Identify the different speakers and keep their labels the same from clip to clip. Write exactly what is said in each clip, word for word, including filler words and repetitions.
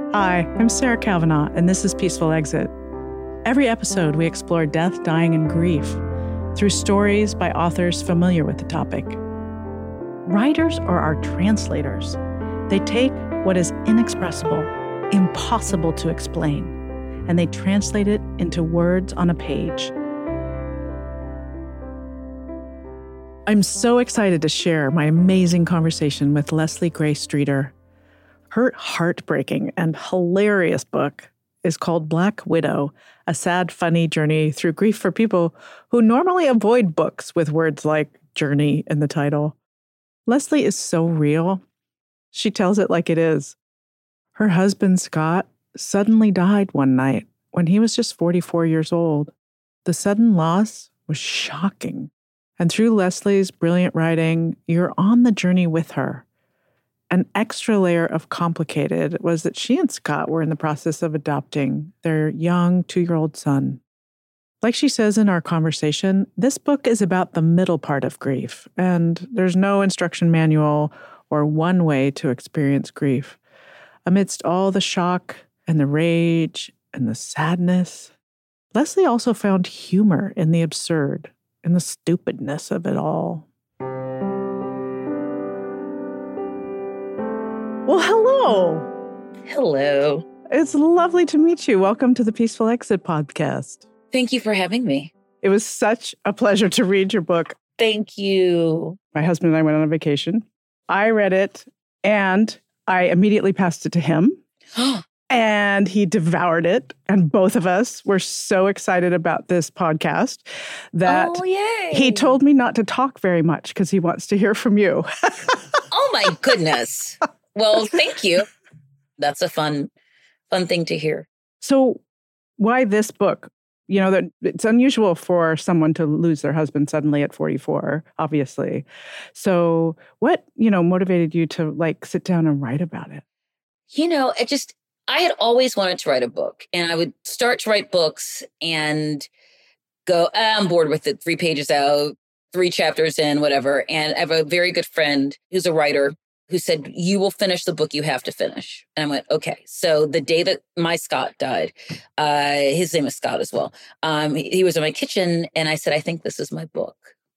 Speaker 1: Hi, I'm Sarah Kavanaugh, and this is Peaceful Exit. Every episode, we explore death, dying, and grief through stories by authors familiar with the topic. Writers are our translators. They take what is inexpressible, impossible to explain, and they translate it into words on a page. I'm so excited to share my amazing conversation with Leslie Gray Streeter. Her heartbreaking and hilarious book is called Black Widow, a sad, funny journey through grief for people who normally avoid books with words like journey in the title. Leslie is so real. She tells it like it is. Her husband, Scott, suddenly died one night when he was just forty-four years old. The sudden loss was shocking. And through Leslie's brilliant writing, you're on the journey with her. An extra layer of complicated was that she and Scott were in the process of adopting their young two-year-old son. Like she says in our conversation, this book is about the middle part of grief, and there's no instruction manual or one way to experience grief. Amidst all the shock and the rage and the sadness, Leslie also found humor in the absurd and the stupidness of it all. Well, hello.
Speaker 2: Hello.
Speaker 1: It's lovely to meet you. Welcome to the Peaceful Exit podcast.
Speaker 2: Thank you for having me.
Speaker 1: It was such a pleasure to read your book.
Speaker 2: Thank you.
Speaker 1: My husband and I went on a vacation. I read it and I immediately passed it to him. And he devoured it. And both of us were so excited about this podcast that
Speaker 2: oh, yay.
Speaker 1: he told me not to talk very much because he wants to hear from you.
Speaker 2: Oh, my goodness. Well, thank you. That's a fun, fun thing to hear.
Speaker 1: So why this book? You know, that it's unusual for someone to lose their husband suddenly at forty-four, obviously. So what, you know, motivated you to like sit down and write about it?
Speaker 2: You know, it just, I had always wanted to write a book, and I would start to write books and go, ah, I'm bored with it. Three pages out, three chapters in, whatever. And I have a very good friend who's a writer who said, you will finish the book you have to finish. And I went, okay. So the day that my Scott died, uh, his name is Scott as well. Um, he, he was in my kitchen and I said, I think this is my book.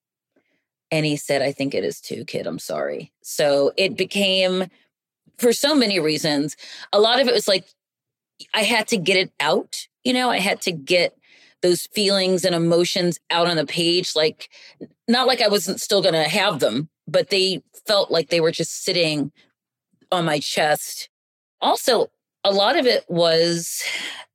Speaker 2: And he said, I think it is too, kid. I'm sorry. So it became, for so many reasons, a lot of it was like, I had to get it out. You know, I had to get those feelings and emotions out on the page. Like, not like I wasn't still going to have them, but they felt like they were just sitting on my chest. Also, a lot of it was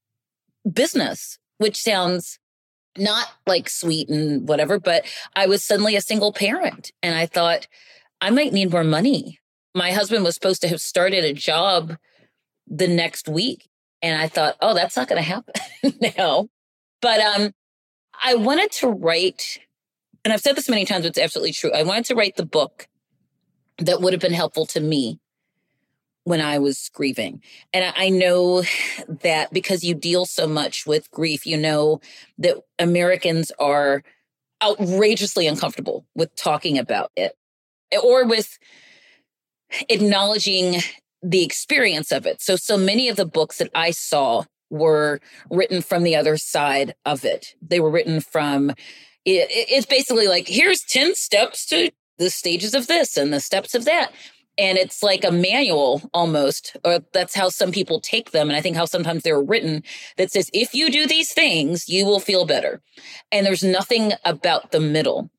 Speaker 2: business, which sounds not like sweet and whatever, but I was suddenly a single parent. And I thought, I might need more money. My husband was supposed to have started a job the next week. And I thought, oh, that's not going to happen now. But um, I wanted to write, and I've said this many times, but it's absolutely true. I wanted to write the book that would have been helpful to me when I was grieving. And I know that because you deal so much with grief, you know that Americans are outrageously uncomfortable with talking about it or with acknowledging the experience of it. So, so many of the books that I saw were written from the other side of it. They were written from, it, it's basically like, here's ten steps to the stages of this and the steps of that. And it's like a manual almost, or that's how some people take them. And I think how sometimes they're written that says, if you do these things, you will feel better. And there's nothing about the middle.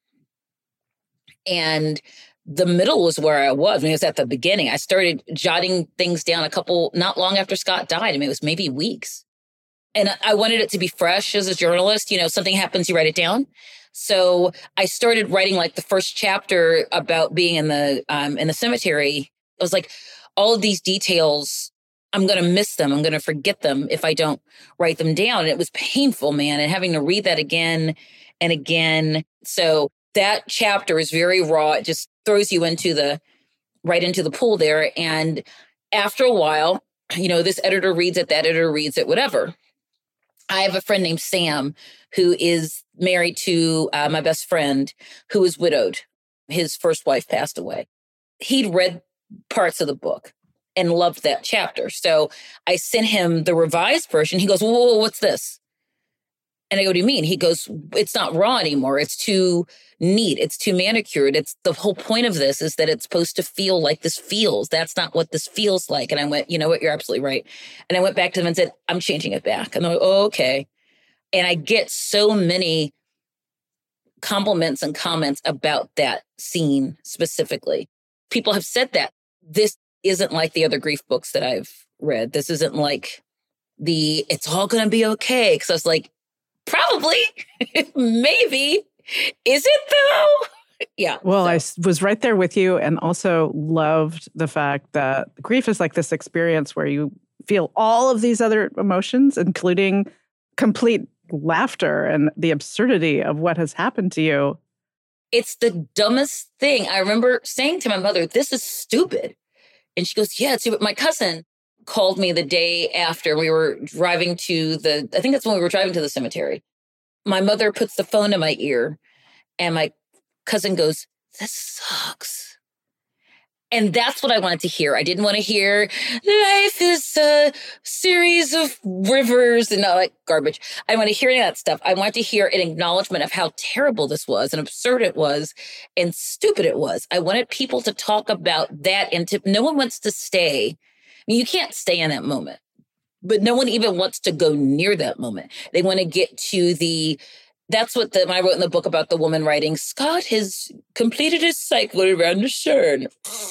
Speaker 2: And the middle was where I was. I mean, it was at the beginning. I started jotting things down a couple, not long after Scott died. I mean, it was maybe weeks. And I wanted it to be fresh as a journalist. You know, something happens, you write it down. So I started writing like the first chapter about being in the um, in the cemetery. I was like, all of these details, I'm going to miss them. I'm going to forget them if I don't write them down. And it was painful, man. And having to read that again and again. So that chapter is very raw. It just throws you into the right into the pool there. And after a while, you know, this editor reads it, that editor reads it, whatever. I have a friend named Sam who is married to uh, my best friend who is widowed. His first wife passed away. He'd read parts of the book and loved that chapter. So I sent him the revised version. He goes, whoa, whoa, whoa, what's this? And I go, what do you mean? He goes, it's not raw anymore. It's too neat. It's too manicured. It's the whole point of this is that it's supposed to feel like this feels. That's not what this feels like. And I went, you know what? You're absolutely right. And I went back to them and said, I'm changing it back. And they're like, oh, okay. And I get so many compliments and comments about that scene specifically. People have said that this isn't like the other grief books that I've read. This isn't like the, it's all going to be okay. Because I was like, probably, maybe. Is it though? Yeah.
Speaker 1: Well,
Speaker 2: so.
Speaker 1: I s- was right there with you and also loved the fact that grief is like this experience where you feel all of these other emotions, including complete laughter and the absurdity of what has happened to you.
Speaker 2: It's the dumbest thing. I remember saying to my mother, this is stupid. And she goes, yeah, it's stupid. My cousin called me the day after we were driving to the, I think that's when we were driving to the cemetery. My mother puts the phone in my ear and my cousin goes, this sucks. And that's what I wanted to hear. I didn't want to hear life is a series of rivers and all that garbage. I want to hear any of that stuff. I want to hear an acknowledgement of how terrible this was and absurd it was and stupid it was. I wanted people to talk about that. And to, no one wants to stay. I mean, you can't stay in that moment, but no one even wants to go near that moment. They want to get to the, that's what the, I wrote in the book about the woman writing, Scott has completed his cycle around the Shern.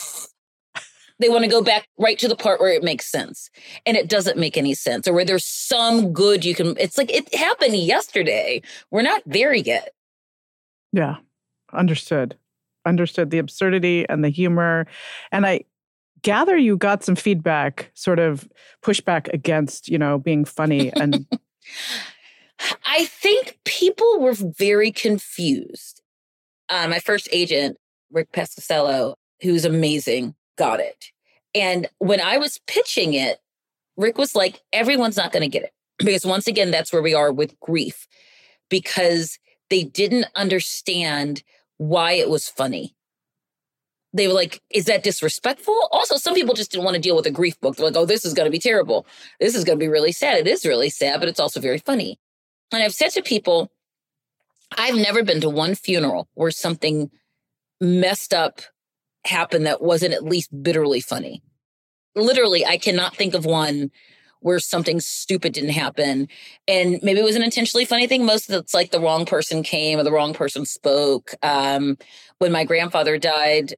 Speaker 2: They want to go back right to the part where it makes sense. And it doesn't make any sense, or where there's some good you can, it's like, it happened yesterday. We're not there yet.
Speaker 1: Yeah. Understood. Understood the absurdity and the humor. And I gather you got some feedback, sort of pushback against, you know, being funny. And
Speaker 2: I think people were very confused. Uh, my first agent, Rick Pescosello, who's amazing, got it. And when I was pitching it, Rick was like, everyone's not going to get it. Because once again, that's where we are with grief. Because they didn't understand why it was funny. They were like, is that disrespectful? Also, some people just didn't want to deal with a grief book. They're like, oh, this is going to be terrible. This is going to be really sad. It is really sad, but it's also very funny. And I've said to people, I've never been to one funeral where something messed up happened that wasn't at least bitterly funny. Literally, I cannot think of one where something stupid didn't happen. And maybe it was an intentionally funny thing. Most of it's like the wrong person came or the wrong person spoke. Um, when my grandfather died,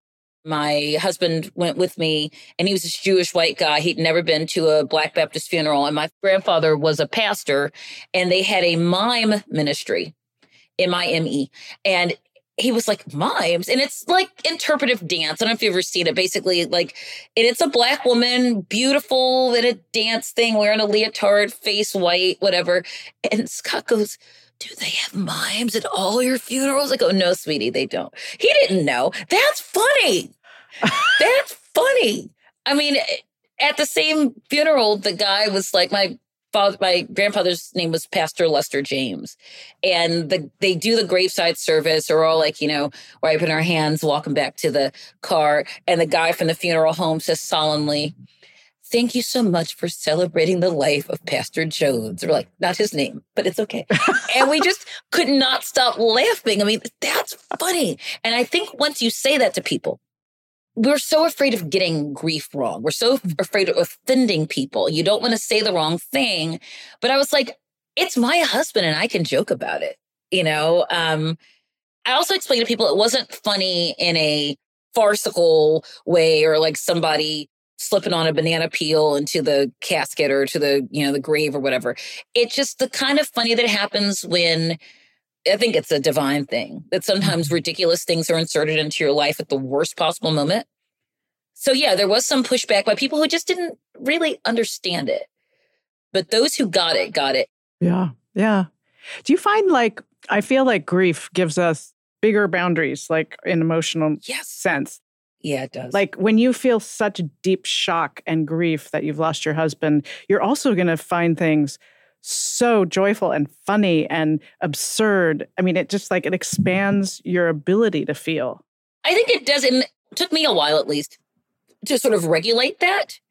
Speaker 2: my husband went with me, and he was this Jewish white guy. He'd never been to a Black Baptist funeral. And my grandfather was a pastor, and they had a mime ministry, M I M E. And he was like, mimes? And it's like interpretive dance. I don't know if you've ever seen it. Basically, like, and it's a Black woman, beautiful in a dance thing, wearing a leotard, face white, whatever. And Scott goes, do they have mimes at all your funerals? I go, no, sweetie, they don't. He didn't know. That's funny. That's funny. I mean, at the same funeral, the guy was like, my father, my grandfather's name was Pastor Lester James. And the, they do the graveside service. We're all like, you know, wiping our hands, walking back to the car. And the guy from the funeral home says solemnly, thank you so much for celebrating the life of Pastor Jones. We're like, not his name, but it's okay. And we just could not stop laughing. I mean, that's funny. And I think once you say that to people, we're so afraid of getting grief wrong. We're so afraid of offending people. You don't want to say the wrong thing. But I was like, it's my husband and I can joke about it. You know, um, I also explained to people it wasn't funny in a farcical way or like somebody slipping on a banana peel into the casket or to the, you know, the grave or whatever. It's just the kind of funny that happens when, I think it's a divine thing, that sometimes ridiculous things are inserted into your life at the worst possible moment. So yeah, there was some pushback by people who just didn't really understand it. But those who got it, got it.
Speaker 1: Yeah, yeah. Do you find like, I feel like grief gives us bigger boundaries, like in emotional
Speaker 2: yes.
Speaker 1: sense.
Speaker 2: Yeah, it does.
Speaker 1: Like when you feel such deep shock and grief that you've lost your husband, you're also going to find things so joyful and funny and absurd. I mean, it just like it expands your ability to feel.
Speaker 2: I think it does. And it took me a while, at least, to sort of regulate that.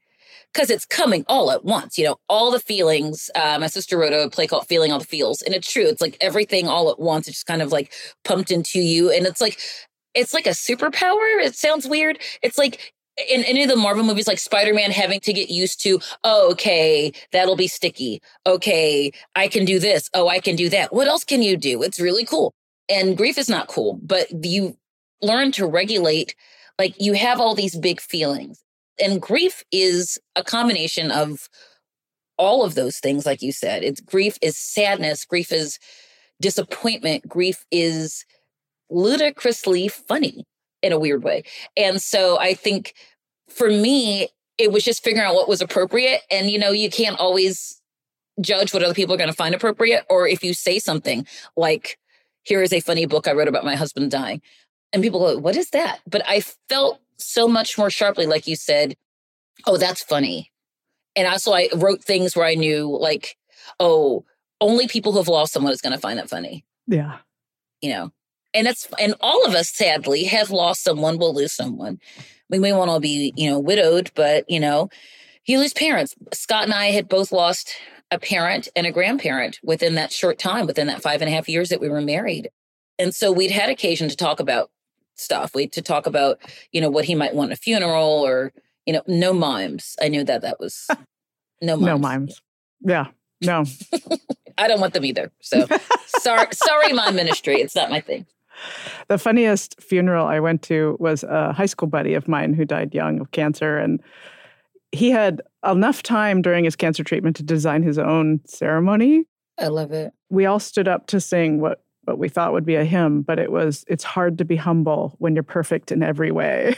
Speaker 2: because it's coming all at once, you know, all the feelings. Uh, my sister wrote a play called Feeling All the Feels. And it's true. It's like everything all at once. It's just kind of like pumped into you. And it's like, it's like a superpower. It sounds weird. It's like in any of the Marvel movies, like Spider-Man having to get used to, oh, okay, that'll be sticky. Okay, I can do this. Oh, I can do that. What else can you do? It's really cool. And grief is not cool, but you learn to regulate. Like you have all these big feelings. And grief is a combination of all of those things, like you said. It's grief is sadness. Grief is disappointment. Grief is ludicrously funny in a weird way. And so I think for me, it was just figuring out what was appropriate. And, you know, you can't always judge what other people are going to find appropriate. Or if you say something like, here is a funny book I wrote about my husband dying. And people go, what is that? But I felt so much more sharply, like you said, oh, that's funny. And also I wrote things where I knew like, oh, only people who have lost someone is going to find that funny.
Speaker 1: Yeah.
Speaker 2: You know, and that's, and all of us sadly have lost someone, will lose someone. We may want to be, you know, widowed, but you know, you lose parents. Scott and I had both lost a parent and a grandparent within that short time, within that five and a half years that we were married. And so we'd had occasion to talk about stuff. We to talk about, you know, what he might want at a funeral or, you know, no mimes. I knew that that was no mimes.
Speaker 1: No mimes. Yeah. No.
Speaker 2: I don't want them either. So sorry, sorry, mime ministry. It's not my thing.
Speaker 1: The funniest funeral I went to was a high school buddy of mine who died young of cancer. And he had enough time during his cancer treatment to design his own ceremony.
Speaker 2: I love it.
Speaker 1: We all stood up to sing what what we thought would be a hymn, but it was, it's hard to be humble when you're perfect in every way.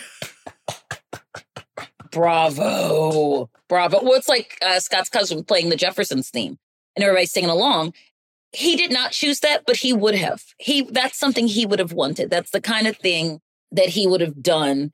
Speaker 2: Bravo. Bravo. Well, it's like uh, Scott's cousin playing the Jeffersons theme and everybody's singing along. He did not choose that, but he would have. He That's something he would have wanted. That's the kind of thing that he would have done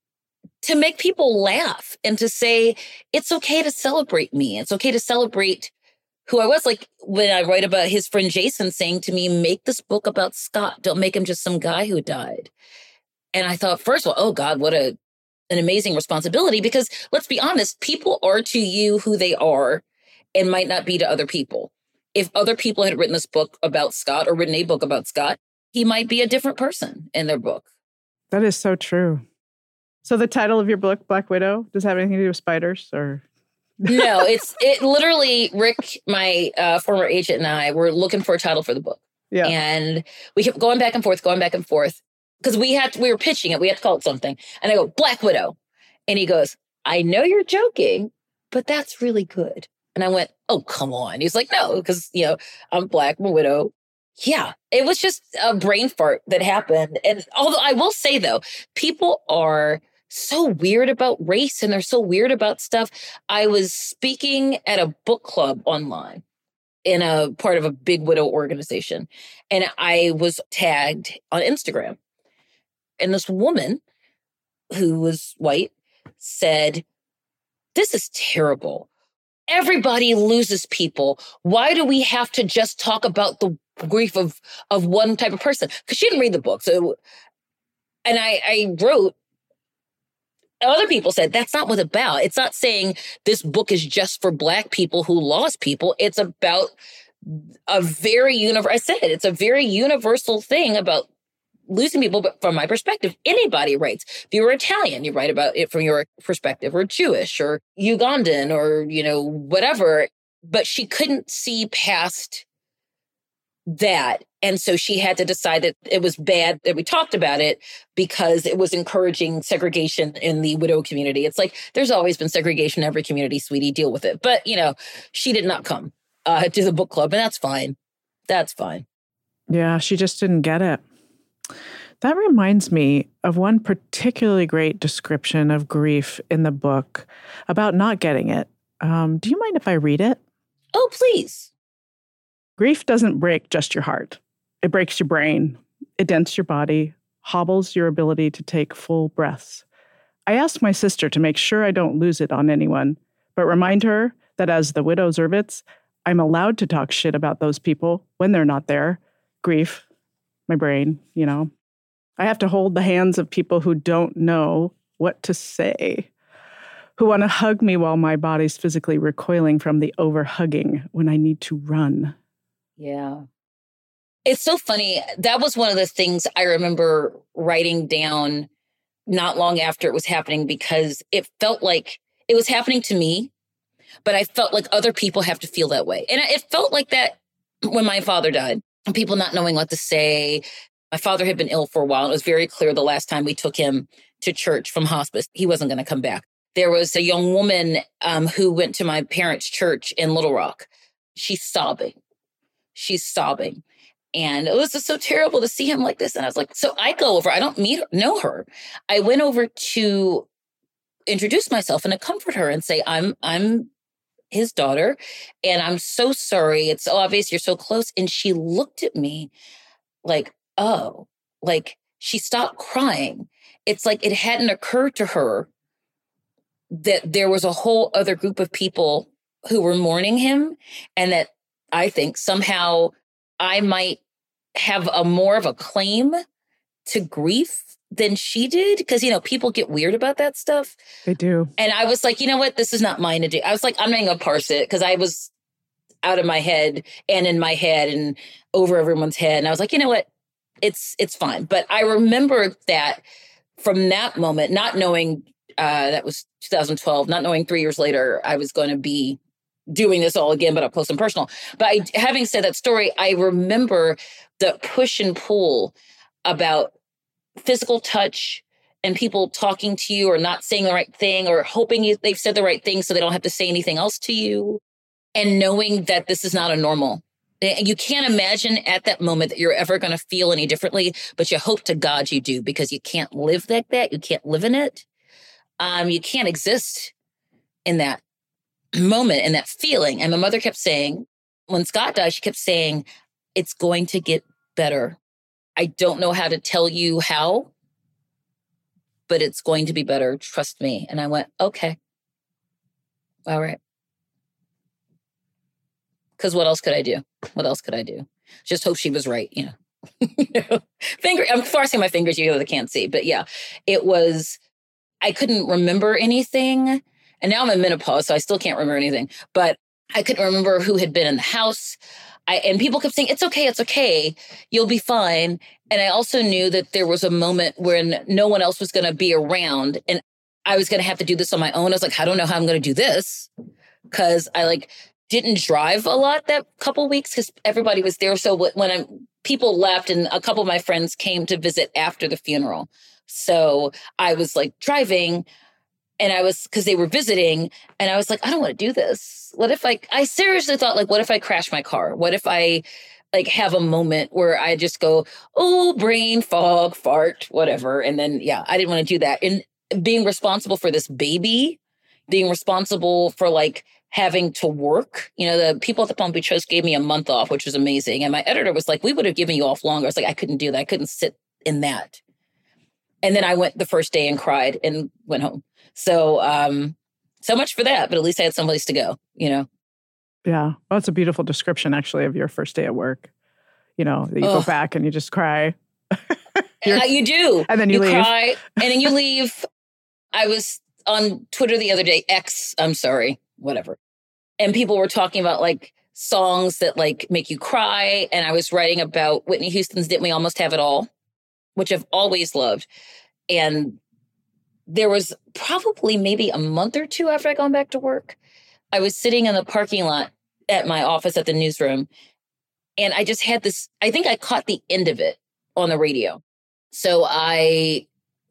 Speaker 2: to make people laugh and to say, it's okay to celebrate me. It's okay to celebrate who I was. Like when I write about his friend Jason saying to me, make this book about Scott. Don't make him just some guy who died. And I thought, first of all, oh God, what a an amazing responsibility, because let's be honest, people are to you who they are and might not be to other people. If other people had written this book about Scott or written a book about Scott, he might be a different person in their book.
Speaker 1: That is so true. So the title of your book, Black Widow, does it have anything to do with spiders or?
Speaker 2: No, it's it literally, Rick, my uh, former agent, and I were looking for a title for the book.
Speaker 1: Yeah.
Speaker 2: And we kept going back and forth, going back and forth. Because we had to, we were pitching it. We had to call it something. And I go, Black Widow. And he goes, I know you're joking, but that's really good. And I went, oh, come on. He's like, no, because, you know, I'm Black, I'm a widow. Yeah, it was just a brain fart that happened. And although I will say, though, people are so weird about race and they're so weird about stuff. I was speaking at a book club online in a part of a big widow organization. And I was tagged on Instagram. And this woman who was white said, this is terrible. Everybody loses people. Why do we have to just talk about the grief of, of one type of person? Because she didn't read the book. So, and I, I wrote, other people said, that's not what it's about. It's not saying this book is just for Black people who lost people. It's about a very universal, I said it, it's a very universal thing about losing people. But from my perspective, anybody writes. If you were Italian, you write about it from your perspective, or Jewish or Ugandan or, you know, whatever. But she couldn't see past that. And so she had to decide that it was bad that we talked about it because it was encouraging segregation in the widow community. It's like, there's always been segregation in every community, sweetie, deal with it. But, you know, she did not come uh, to the book club, and that's fine. That's fine.
Speaker 1: Yeah, she just didn't get it. That reminds me of one particularly great description of grief in the book about not getting it. Um, do you mind if I read it?
Speaker 2: Oh, please.
Speaker 1: Grief doesn't break just your heart. It breaks your brain. It dents your body, hobbles your ability to take full breaths. I ask my sister to make sure I don't lose it on anyone, but remind her that as the widow Zervitz, I'm allowed to talk shit about those people when they're not there. Grief, my brain, you know. I have to hold the hands of people who don't know what to say, who want to hug me while my body's physically recoiling from the over-hugging when I need to run.
Speaker 2: Yeah. It's so funny. That was one of the things I remember writing down not long after it was happening, because it felt like it was happening to me, but I felt like other people have to feel that way. And it felt like that when my father died, and people not knowing what to say. My father had been ill for a while. It was very clear the last time we took him to church from hospice, he wasn't going to come back. There was a young woman um, who went to my parents' church in Little Rock. She's sobbing. She's sobbing. And it was just so terrible to see him like this. And I was like, so I go over, I don't meet her, know her. I went over to introduce myself and to comfort her and say, I'm, I'm his daughter. And I'm so sorry. It's so obvious you're so close. And she looked at me like, oh, like she stopped crying. It's like it hadn't occurred to her that there was a whole other group of people who were mourning him, and that I think somehow I might have a more of a claim to grief than she did. Because, you know, people get weird about that stuff.
Speaker 1: They do.
Speaker 2: And I was like, you know what? This is not mine to do. I was like, I'm not going to parse it, because I was out of my head and in my head and over everyone's head. And I was like, you know what? It's, it's fine. But I remember that from that moment, not knowing, uh, that was two thousand twelve, not knowing three years later, I was going to be doing this all again, but up close and personal. But I, having said that story, I remember the push and pull about physical touch and people talking to you or not saying the right thing or hoping you, they've said the right thing so they don't have to say anything else to you, and knowing that this is not a normal. You can't imagine at that moment that you're ever going to feel any differently, but you hope to God you do, because you can't live like that. You can't live in it. Um, you can't exist in that moment and that feeling. And my mother kept saying, when Scott died, she kept saying, it's going to get better. I don't know how to tell you how, but it's going to be better. Trust me. And I went, okay. All right. Because what else could I do? What else could I do? Just hope she was right, you know. you know? Finger, I'm forcing my fingers, you know, can't see. But yeah, it was, I couldn't remember anything. And now I'm in menopause, so I still can't remember anything. But I couldn't remember who had been in the house. I, and people kept saying, it's okay, it's okay. You'll be fine. And I also knew that there was a moment when no one else was going to be around. And I was going to have to do this on my own. I was like, I don't know how I'm going to do this. Because I like didn't drive a lot that couple weeks because everybody was there. So when I, people left and a couple of my friends came to visit after the funeral. So I was like driving. And I was, because they were visiting, and I was like, I don't want to do this. What if I, I seriously thought, like, what if I crash my car? What if I, like, have a moment where I just go, oh, brain fog, fart, whatever. And then, yeah, I didn't want to do that. And being responsible for this baby, being responsible for, like, having to work. You know, the people at the Palm Beach Host gave me a month off, which was amazing. And my editor was like, we would have given you off longer. I was like, I couldn't do that. I couldn't sit in that. And then I went the first day and cried and went home. So, um, so much for that, but at least I had someplace to go, you know?
Speaker 1: Yeah. Well, that's a beautiful description, actually, of your first day at work. You know, that you oh. go back and you just cry.
Speaker 2: uh, you do.
Speaker 1: And then you, you leave.
Speaker 2: cry, and then you leave. I was on Twitter the other day, X, I'm sorry, whatever. And people were talking about, like, songs that, like, make you cry. And I was writing about Whitney Houston's Didn't We Almost Have It All, which I've always loved. And there was probably maybe a month or two after I gone back to work, I was sitting in the parking lot at my office at the newsroom. And I just had this, I think I caught the end of it on the radio. So I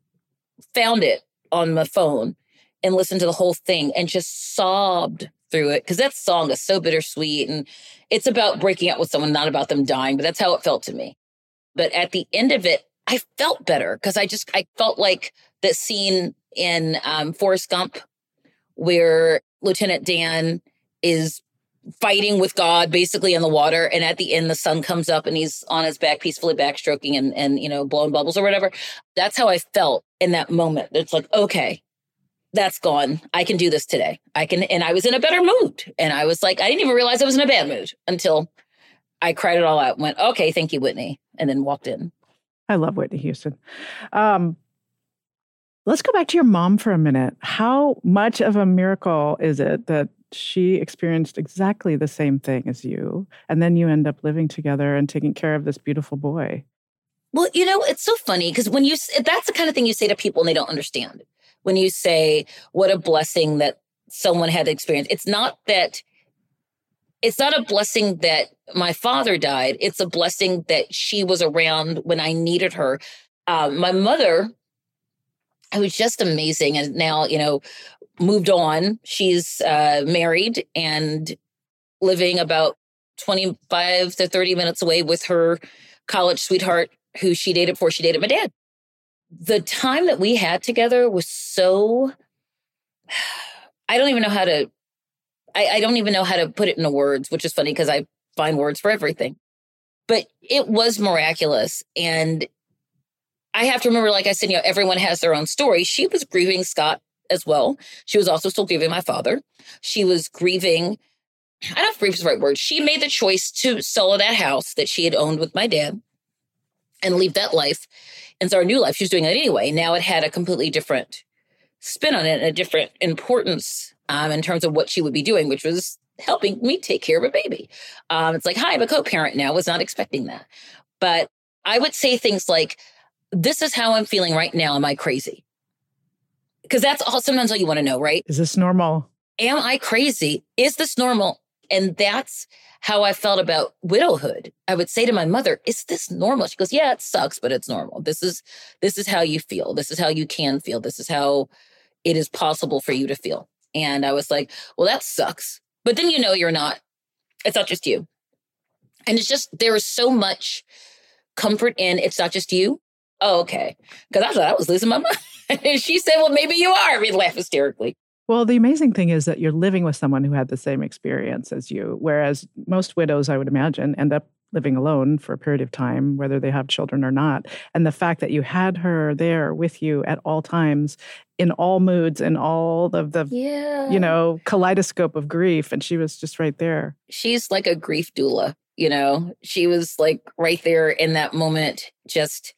Speaker 2: found it on my phone and listened to the whole thing and just sobbed through it. Because that song is so bittersweet. And it's about breaking up with someone, not about them dying. But that's how it felt to me. But at the end of it, I felt better because I just, I felt like that scene in um, Forrest Gump where Lieutenant Dan is fighting with God basically in the water. And at the end, the sun comes up and he's on his back, peacefully backstroking and, and, you know, blowing bubbles or whatever. That's how I felt in that moment. It's like, okay, that's gone. I can do this today. I can. And I was in a better mood. And I was like, I didn't even realize I was in a bad mood until I cried it all out and went, okay, thank you, Whitney. And then walked in.
Speaker 1: I love Whitney Houston. Um, Let's go back to your mom for a minute. How much of a miracle is it that she experienced exactly the same thing as you, and then you end up living together and taking care of this beautiful boy?
Speaker 2: Well, you know, it's so funny because when you, that's the kind of thing you say to people and they don't understand. When you say, what a blessing that someone had to experience. It's not that, it's not a blessing that my father died. It's a blessing that she was around when I needed her. Um, my mother, it was just amazing. And now, you know, moved on. She's uh, married and living about twenty-five to thirty minutes away with her college sweetheart who she dated before she dated my dad. The time that we had together was so, I don't even know how to, I, I don't even know how to put it into words, which is funny because I find words for everything. But it was miraculous. And I have to remember, like I said, you know, everyone has their own story. She was grieving Scott as well. She was also still grieving my father. She was grieving, I don't know if grief is the right word. She made the choice to sell that house that she had owned with my dad and leave that life and start a new life. She was doing it anyway. Now it had a completely different spin on it and a different importance um, in terms of what she would be doing, which was helping me take care of a baby. Um, it's like, hi, I'm a co-parent now. Was not expecting that. But I would say things like, this is how I'm feeling right now. Am I crazy? Because that's all sometimes all you want to know, right?
Speaker 1: Is this normal?
Speaker 2: Am I crazy? Is this normal? And that's how I felt about widowhood. I would say to my mother, is this normal? She goes, yeah, it sucks, but it's normal. This is, this is how you feel. This is how you can feel. This is how it is possible for you to feel. And I was like, well, that sucks. But then, you know, you're not, it's not just you. And it's just, there is so much comfort in it's not just you. Oh, okay. Because I thought I was losing my mind. And she said, well, maybe you are. We laugh hysterically.
Speaker 1: Well, the amazing thing is that you're living with someone who had the same experience as you, whereas most widows, I would imagine, end up living alone for a period of time, whether they have children or not. And the fact that you had her there with you at all times, in all moods, in all of the,
Speaker 2: yeah.
Speaker 1: you know, kaleidoscope of grief, and she was just right there.
Speaker 2: She's like a grief doula, you know? She was like right there in that moment, just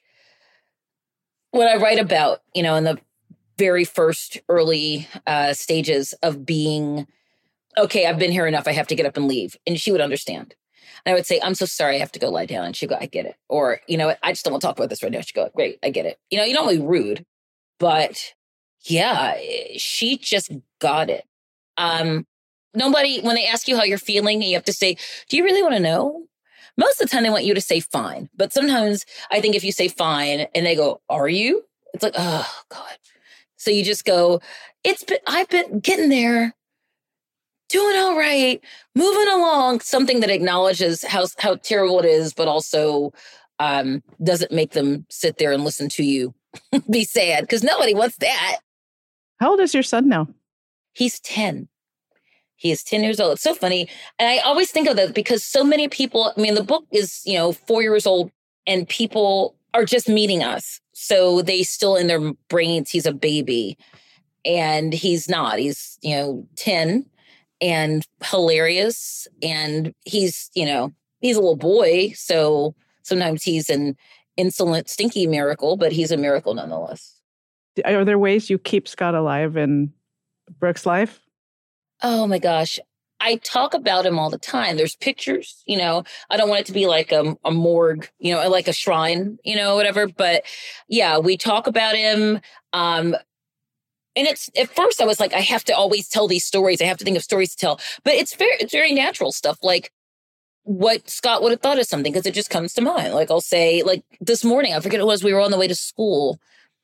Speaker 2: what I write about, you know, in the very first early uh, stages of being, okay, I've been here enough. I have to get up and leave. And she would understand. And I would say, I'm so sorry. I have to go lie down. And she'd go, I get it. Or, you know, I just don't want to talk about this right now. She'd go, great. I get it. You know, you don't want to be rude, but yeah, she just got it. Um, nobody, when they ask you how you're feeling, you have to say, do you really want to know? Most of the time they want you to say fine. But sometimes I think if you say fine and they go, are you? It's like, oh God. So you just go, it's been, I've been getting there, doing all right, moving along, something that acknowledges how, how terrible it is, but also um, doesn't make them sit there and listen to you be sad, because nobody wants that.
Speaker 1: How old is your son now?
Speaker 2: He's ten. He is ten years old. It's so funny. And I always think of that because so many people, I mean, the book is, you know, four years old and people are just meeting us. So they still in their brains, he's a baby and he's not. He's, you know, ten and hilarious. And he's, you know, he's a little boy. So sometimes he's an insolent, stinky miracle, but he's a miracle nonetheless.
Speaker 1: Are there ways you keep Scott alive in Brooke's life?
Speaker 2: Oh my gosh. I talk about him all the time. There's pictures, you know, I don't want it to be like a, a morgue, you know, like a shrine, you know, whatever. But yeah, we talk about him. Um, and it's, at first I was like, I have to always tell these stories. I have to think of stories to tell, but it's very, it's very natural stuff. Like what Scott would have thought of something, because it just comes to mind. Like I'll say, like this morning, I forget it was, we were on the way to school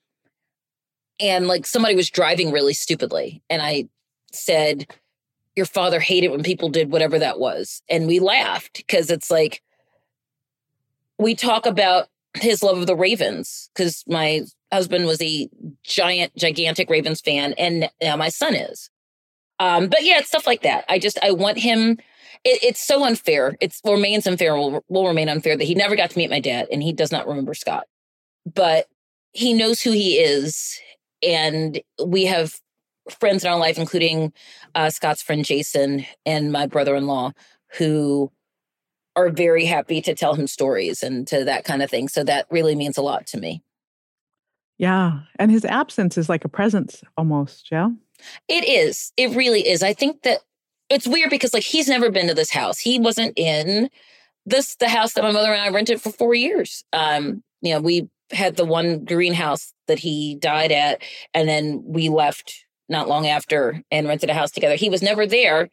Speaker 2: and like somebody was driving really stupidly. And I said, your father hated when people did whatever that was. And we laughed because it's like, we talk about his love of the Ravens because my husband was a giant, gigantic Ravens fan. And now my son is. Um, but yeah, it's stuff like that. I just, I want him, it, it's so unfair. It remains unfair, will, will remain unfair that he never got to meet my dad and he does not remember Scott, but he knows who he is. And we have friends in our life, including uh, Scott's friend Jason and my brother-in-law, who are very happy to tell him stories and to that kind of thing. So that really means a lot to me.
Speaker 1: Yeah. And his absence is like a presence almost. Yeah.
Speaker 2: It is. It really is. I think that it's weird because like he's never been to this house. He wasn't in this, the house that my mother and I rented for four years. Um, you know, we had the one greenhouse that he died at, and then we left not long after and rented a house together. He was never there,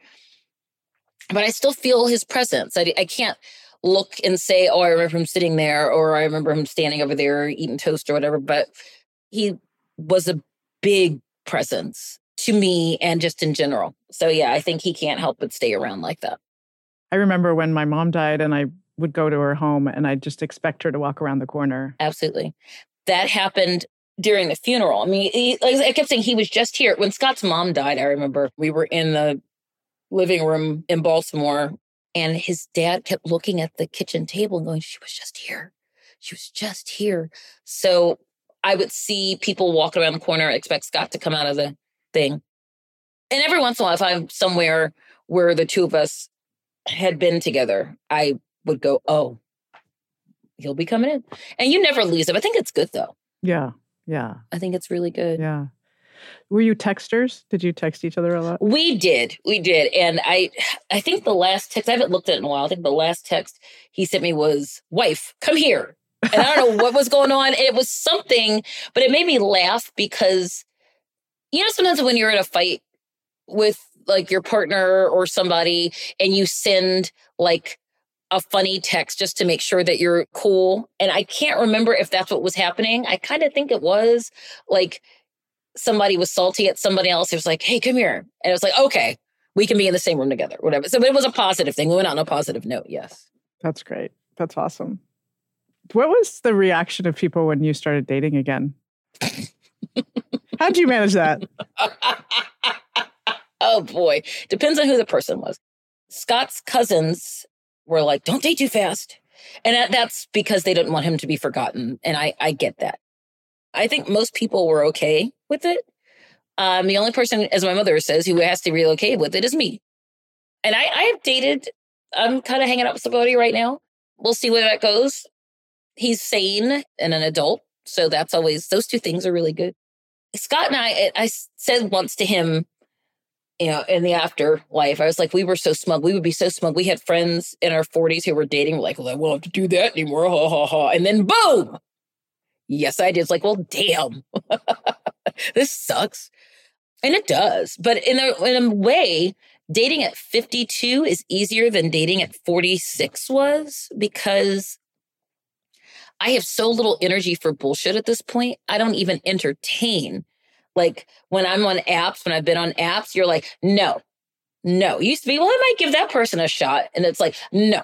Speaker 2: but I still feel his presence. I, I can't look and say, oh, I remember him sitting there, or I remember him standing over there eating toast or whatever, but he was a big presence to me and just in general. So yeah, I think he can't help but stay around like that.
Speaker 1: I remember when my mom died and I would go to her home and I'd just expect her to walk around the corner.
Speaker 2: Absolutely. That happened during the funeral. I mean, he, like I kept saying, he was just here. When Scott's mom died, I remember we were in the living room in Baltimore and his dad kept looking at the kitchen table and going, she was just here. She was just here. So I would see people walking around the corner, expect Scott to come out of the thing. And every once in a while, if I'm somewhere where the two of us had been together, I would go, oh, he'll be coming in. And you never lose him. I think it's good, though.
Speaker 1: Yeah. Yeah.
Speaker 2: I think it's really good.
Speaker 1: Yeah. Were you texters? Did you text each other a lot?
Speaker 2: We did. We did. And I I think the last text, I haven't looked at it in a while. I think the last text he sent me was, wife, come here. And I don't know what was going on. It was something, but it made me laugh because, you know, sometimes when you're in a fight with like your partner or somebody and you send like a funny text just to make sure that you're cool. And I can't remember if that's what was happening. I kind of think it was like somebody was salty at somebody else. It was like, hey, come here. And it was like, okay, we can be in the same room together, whatever. So it was a positive thing. We went out on a positive note. Yes.
Speaker 1: That's great. That's awesome. What was the reaction of people when you started dating again? How'd you manage that?
Speaker 2: Oh, boy. Depends on who the person was. Scott's cousins were like, don't date too fast. And that, that's because they didn't want him to be forgotten. And I, I get that. I think most people were okay with it. Um, the only person, as my mother says, who has to relocate with it is me. And I, I have dated, I'm kind of hanging out with somebody right now. We'll see where that goes. He's sane and an adult. So that's always, those two things are really good. Scott and I, I said once to him, you know, in the afterlife, I was like, we were so smug. We would be so smug. We had friends in our forties who were dating. We're like, well, I won't have to do that anymore. Ha, ha, ha. And then boom. Yes, I did. It's like, well, damn, this sucks. And it does. But in a, in a way, dating at fifty-two is easier than dating at forty-six was, because I have so little energy for bullshit at this point. I don't even entertain. Like when I'm on apps, when I've been on apps, you're like, no, no. It used to be, well, I might give that person a shot. And it's like, no.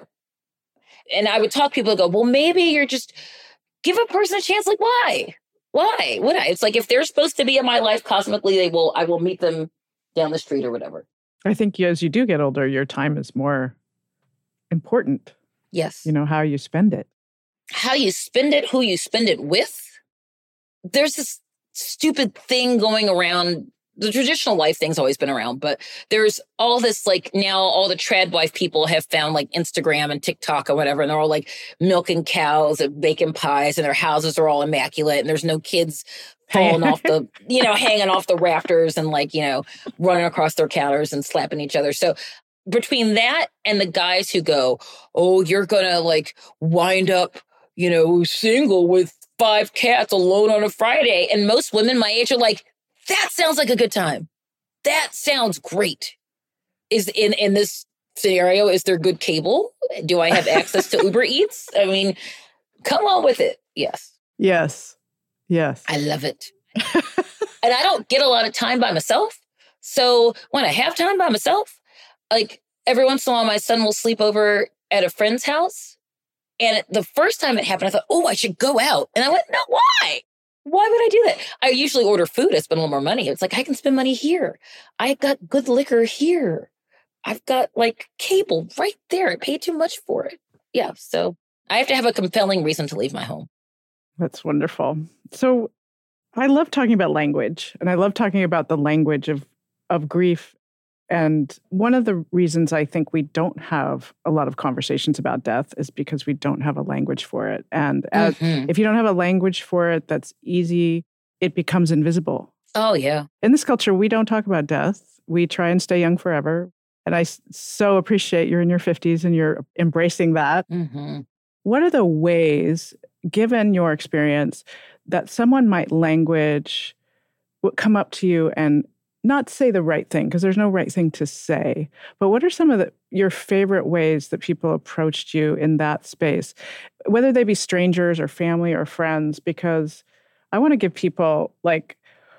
Speaker 2: And I would talk to people and go, well, maybe you're just, give a person a chance. Like, why? Why would I? It's like, if they're supposed to be in my life cosmically, they will, I will meet them down the street or whatever.
Speaker 1: I think as you do get older, your time is more important.
Speaker 2: Yes.
Speaker 1: You know, how you spend it.
Speaker 2: How you spend it, who you spend it with. There's this stupid thing going around. The traditional wife thing's always been around, but there's all this, like, now all the trad wife people have found like Instagram and TikTok or whatever, and they're all like milking cows and baking pies, and their houses are all immaculate, and there's no kids falling off the, you know, hanging off the rafters and like, you know, running across their counters and slapping each other. So between that and the guys who go, oh, you're gonna like wind up, you know, single with five cats alone on a Friday. And most women my age are like, that sounds like a good time. That sounds great. Is in, in this scenario, is there good cable? Do I have access to Uber Eats? I mean, come on with it. Yes.
Speaker 1: Yes. Yes.
Speaker 2: I love it. And I don't get a lot of time by myself. So when I have time by myself, like every once in a while, my son will sleep over at a friend's house. And the first time it happened, I thought, oh, I should go out. And I went, no, why? Why would I do that? I usually order food. I spend a little more money. It's like, I can spend money here. I've got good liquor here. I've got like cable right there. I paid too much for it. Yeah. So I have to have a compelling reason to leave my home.
Speaker 1: That's wonderful. So I love talking about language, and I love talking about the language of, of grief. And one of the reasons I think we don't have a lot of conversations about death is because we don't have a language for it. And as,
Speaker 2: mm-hmm.
Speaker 1: if you don't have a language for it that's easy it becomes invisible.
Speaker 2: Oh, yeah.
Speaker 1: In this culture, we don't talk about death. We try and stay young forever. And I so appreciate you're in your fifties and you're embracing that.
Speaker 2: Mm-hmm.
Speaker 1: What are the ways, given your experience, that someone might language, would come up to you and not say the right thing, because there's no right thing to say, but what are some of the, your favorite ways that people approached you in that space, whether they be strangers or family or friends? Because I want to give people, like,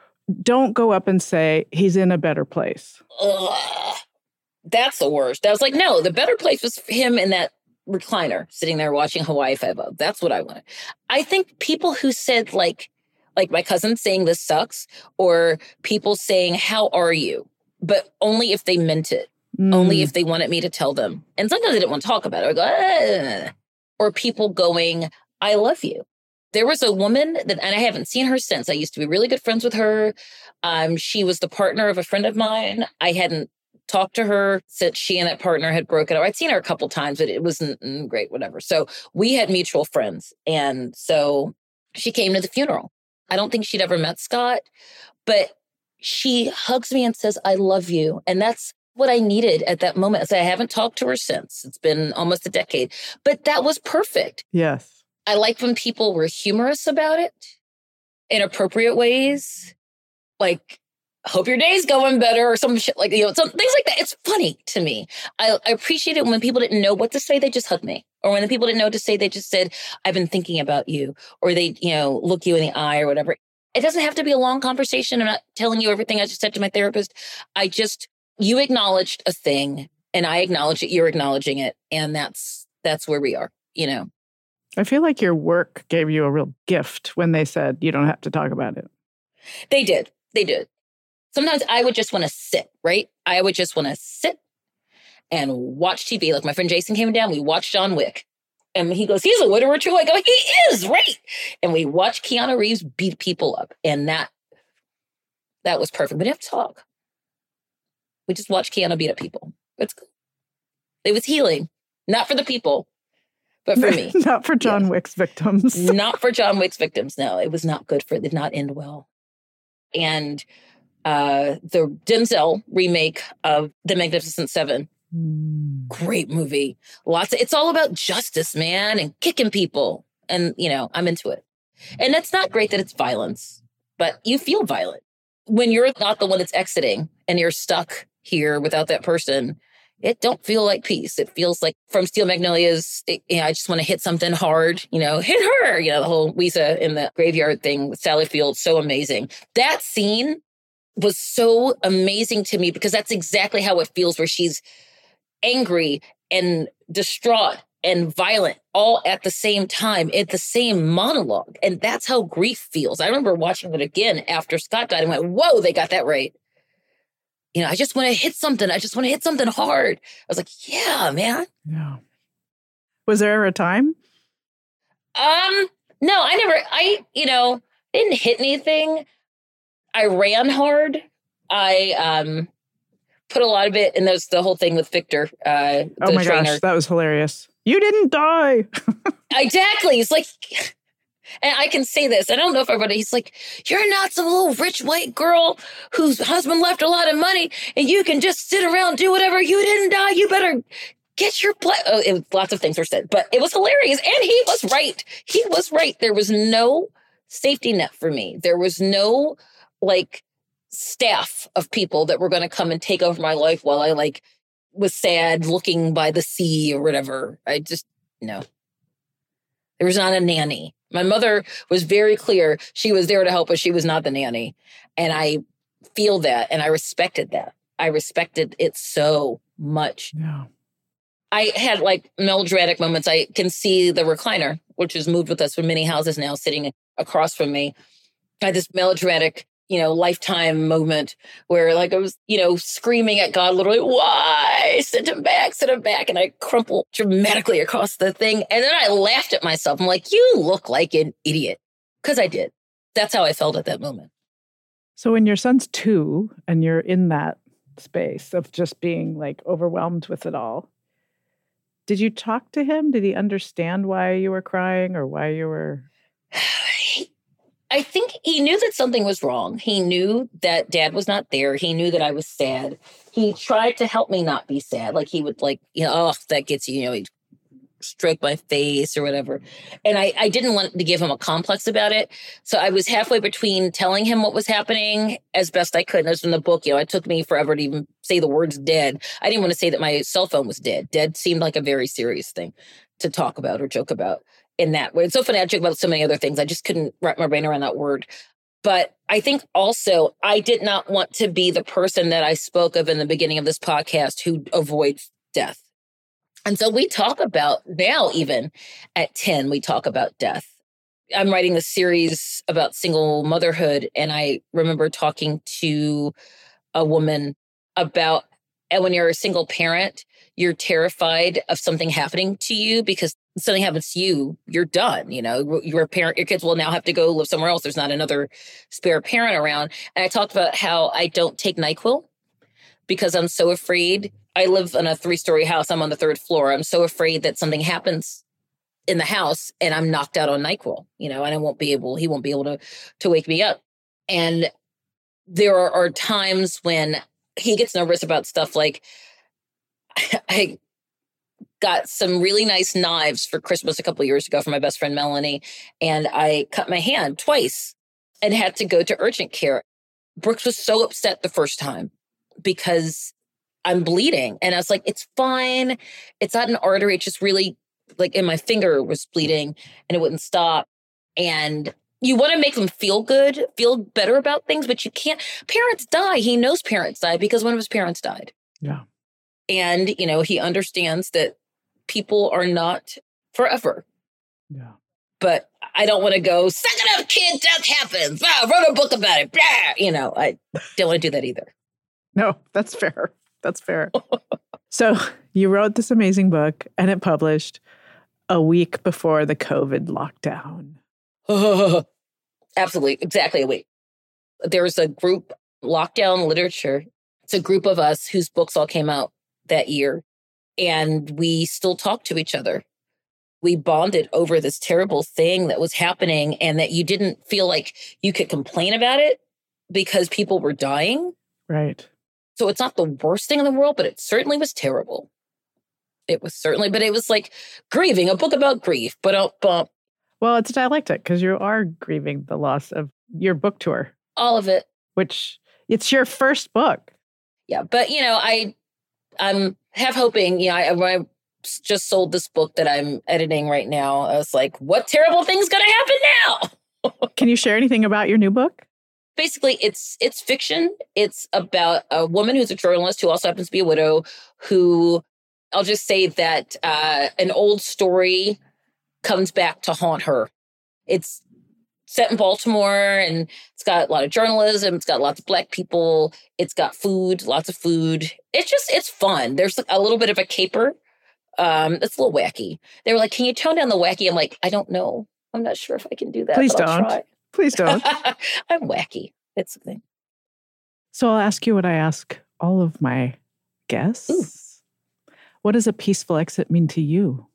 Speaker 1: don't go up and say, he's in a better place.
Speaker 2: Ugh, that's the worst. I was like, no, the better place was him in that recliner sitting there watching Hawaii Five-O. That's what I wanted. I think people who said, like, like my cousin saying this sucks, or people saying, how are you? But only if they meant it, mm. only if they wanted me to tell them. And sometimes they didn't want to talk about it. I go, ah. Or people going, I love you. There was a woman that, and I haven't seen her since. I used to be really good friends with her. Um, she was the partner of a friend of mine. I hadn't talked to her since she and that partner had broken up. I'd seen her a couple times, but it wasn't mm, great, whatever. So we had mutual friends. And so she came to the funeral. I don't think she'd ever met Scott, but she hugs me and says, I love you. And that's what I needed at that moment. So I haven't talked to her since. It's been almost a decade, but that was perfect.
Speaker 1: Yes.
Speaker 2: I liked when people were humorous about it in appropriate ways. Like, hope your day's going better, or some shit like, you know, some things like that. It's funny to me. I, I appreciate it when people didn't know what to say, they just hugged me. Or when the people didn't know what to say, they just said, I've been thinking about you. Or they, you know, look you in the eye or whatever. It doesn't have to be a long conversation. I'm not telling you everything I just said to my therapist. I just, you acknowledged a thing and I acknowledge it. You're acknowledging it. And that's, that's where we are, you know.
Speaker 1: I feel like your work gave you a real gift when they said you don't have to talk about it.
Speaker 2: They did. They did. Sometimes I would just want to sit, right? I would just want to sit and watch T V. Like my friend Jason came down, we watched John Wick. And he goes, he's a widower too. I go, he is, right? And we watched Keanu Reeves beat people up. And that that was perfect. We didn't have to talk. We just watched Keanu beat up people. It's good. It was healing. Not for the people, but for me.
Speaker 1: Not for John yeah. Wick's victims.
Speaker 2: Not for John Wick's victims. No, it was not good for it. It did not end well. And uh, the Denzel remake of The Magnificent Seven, mm. great movie. Lots of, it's all about justice, man, and kicking people. And, you know, I'm into it. And it's not great that it's violence, but you feel violent. When you're not the one that's exiting and you're stuck here without that person, it don't feel like peace. It feels like from Steel Magnolias, it, you know, I just want to hit something hard, you know, hit her, you know, the whole Weezer in the graveyard thing with Sally Field, so amazing. That scene was so amazing to me because that's exactly how it feels, where she's angry and distraught and violent all at the same time, at the same monologue. And that's how grief feels. I remember watching it again after Scott died and went, whoa, they got that right. You know, I just want to hit something. I just want to hit something hard. I was like, yeah, man.
Speaker 1: Yeah. Was there ever a time?
Speaker 2: Um, no, I never, I, you know, didn't hit anything. I ran hard. I um put a lot of it, and there's the whole thing with Victor. Uh,
Speaker 1: oh my
Speaker 2: trainer.
Speaker 1: gosh, that was hilarious. You didn't die.
Speaker 2: Exactly. It's like, and I can say this. I don't know if everybody, he's like, you're not some little rich white girl whose husband left a lot of money and you can just sit around, do whatever. You didn't die. You better get your play. Oh, it was, lots of things were said, but it was hilarious. And he was right. He was right. There was no safety net for me. There was no like staff of people that were going to come and take over my life while I like was sad looking by the sea or whatever. I just, no. There was not a nanny. My mother was very clear. She was there to help us. She was not the nanny. And I feel that. And I respected that. I respected it so much.
Speaker 1: Yeah.
Speaker 2: I had like melodramatic moments. I can see the recliner, which has moved with us from many houses now, sitting across from me. I had this melodramatic, you know, lifetime moment where like I was, you know, screaming at God, literally, why? Send him back, send him back. And I crumpled dramatically across the thing. And then I laughed at myself. I'm like, you look like an idiot. Because I did. That's how I felt at that moment.
Speaker 1: So when your son's two and you're in that space of just being like overwhelmed with it all, did you talk to him? Did he understand why you were crying or why you were...
Speaker 2: I think he knew that something was wrong. He knew that Dad was not there. He knew that I was sad. He tried to help me not be sad. Like he would like, you know, oh, that gets you, you know, he'd stroke my face or whatever. And I, I didn't want to give him a complex about it. So I was halfway between telling him what was happening as best I could. And as in the book, you know, it took me forever to even say the words dead. I didn't want to say that my cell phone was dead. Dead seemed like a very serious thing to talk about or joke about in that way. It's so funny. I joke about so many other things. I just couldn't wrap my brain around that word. But I think also I did not want to be the person that I spoke of in the beginning of this podcast who avoids death. And so we talk about now, even at ten, we talk about death. I'm writing this series about single motherhood. And I remember talking to a woman about, and when you're a single parent, you're terrified of something happening to you because if something happens to you, you're done. You know, your parent, your kids will now have to go live somewhere else. There's not another spare parent around. And I talked about how I don't take NyQuil because I'm so afraid. I live in a three-story house. I'm on the third floor. I'm so afraid that something happens in the house and I'm knocked out on NyQuil, you know, and I won't be able, he won't be able to, to wake me up. And there are, are times when he gets nervous about stuff like I got some really nice knives for Christmas a couple of years ago from my best friend, Melanie, and I cut my hand twice and had to go to urgent care. Brooks was so upset the first time because I'm bleeding. And I was like, it's fine. It's not an artery. It's just really like in my finger was bleeding and it wouldn't stop. And you want to make them feel good, feel better about things, but you can't. Parents die. He knows parents die because one of his parents died.
Speaker 1: Yeah.
Speaker 2: And, you know, he understands that people are not forever.
Speaker 1: Yeah.
Speaker 2: But I don't want to go, suck it up, kid, death happens. Wow, wrote a book about it. Blah. You know, I don't want to do that either.
Speaker 1: No, that's fair. That's fair. So you wrote this amazing book and it published a week before the COVID lockdown.
Speaker 2: Absolutely. Exactly a week. There's a group, Lockdown Literature. It's a group of us whose books all came out that year. And we still talk to each other. We bonded over this terrible thing that was happening and that you didn't feel like you could complain about it because people were dying.
Speaker 1: Right.
Speaker 2: So it's not the worst thing in the world, but it certainly was terrible. It was certainly, but it was like grieving, a book about grief. But uh, uh,
Speaker 1: well, it's a dialectic because you are grieving the loss of your book tour.
Speaker 2: All of it.
Speaker 1: Which it's your first book.
Speaker 2: Yeah. But, you know, I I'm half hoping, you know, I, I just sold this book that I'm editing right now. I was like, what terrible thing's going to happen now?
Speaker 1: Can you share anything about your new book?
Speaker 2: Basically, it's it's fiction. It's about a woman who's a journalist who also happens to be a widow who, I'll just say that uh, an old story comes back to haunt her. It's set in Baltimore and it's got a lot of journalism. It's got lots of Black people. It's got food, lots of food. It's just, it's fun. There's a little bit of a caper. Um, it's a little wacky. They were like, can you tone down the wacky? I'm like, I don't know. I'm not sure if I can do that.
Speaker 1: Please
Speaker 2: but I'll
Speaker 1: don't.
Speaker 2: try.
Speaker 1: Please don't.
Speaker 2: I'm wacky. It's a thing.
Speaker 1: So I'll ask you what I ask all of my guests. Ooh. What does a peaceful exit mean to you?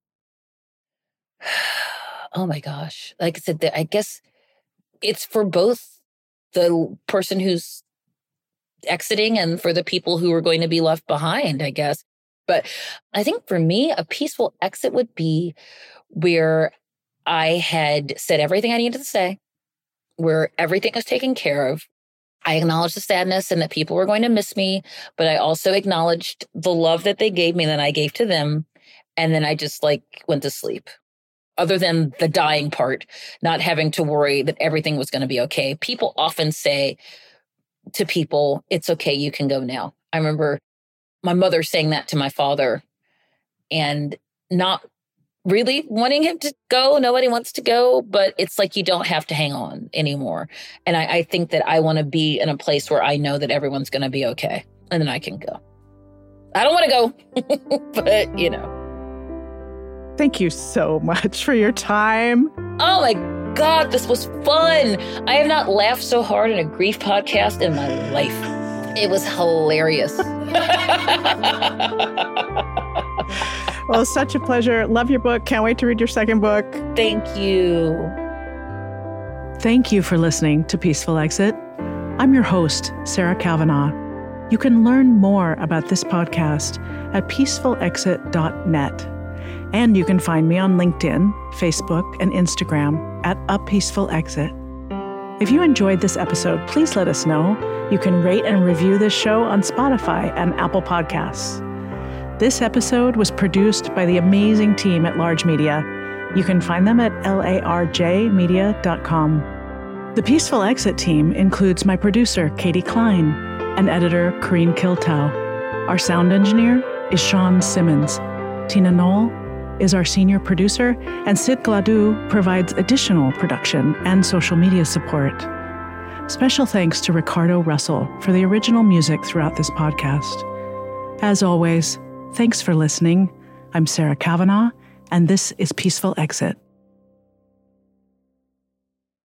Speaker 2: Oh my gosh. Like I said, I guess it's for both the person who's exiting and for the people who are going to be left behind, I guess. But I think for me, a peaceful exit would be where I had said everything I needed to say, where everything was taken care of. I acknowledged the sadness and that people were going to miss me, but I also acknowledged the love that they gave me and that I gave to them. And then I just like went to sleep. Other than the dying part, not having to worry that everything was going to be okay. People often say to people, it's okay, you can go now. I remember my mother saying that to my father and not really wanting him to go. Nobody wants to go, but it's like you don't have to hang on anymore. And I, I think that I want to be in a place where I know that everyone's going to be okay. And then I can go. I don't want to go, but you know.
Speaker 1: Thank you so much for your time.
Speaker 2: Oh my God, this was fun. I have not laughed so hard in a grief podcast in my life. It was hilarious.
Speaker 1: Well, such a pleasure. Love your book. Can't wait to read your second book.
Speaker 2: Thank you.
Speaker 1: Thank you for listening to Peaceful Exit. I'm your host, Sarah Kavanagh. You can learn more about this podcast at peaceful exit dot net. And you can find me on LinkedIn, Facebook, and Instagram at A Peaceful Exit. If you enjoyed this episode, please let us know. You can rate and review this show on Spotify and Apple Podcasts. This episode was produced by the amazing team at Large Media. You can find them at larj media dot com. The Peaceful Exit team includes my producer, Katie Klein, and editor, Corrine Kiltel. Our sound engineer is Sean Simmons. Tina Knoll is our senior producer, and Sid Gladue provides additional production and social media support. Special thanks to Ricardo Russell for the original music throughout this podcast. As always, thanks for listening. I'm Sarah Kavanagh, and this is Peaceful Exit.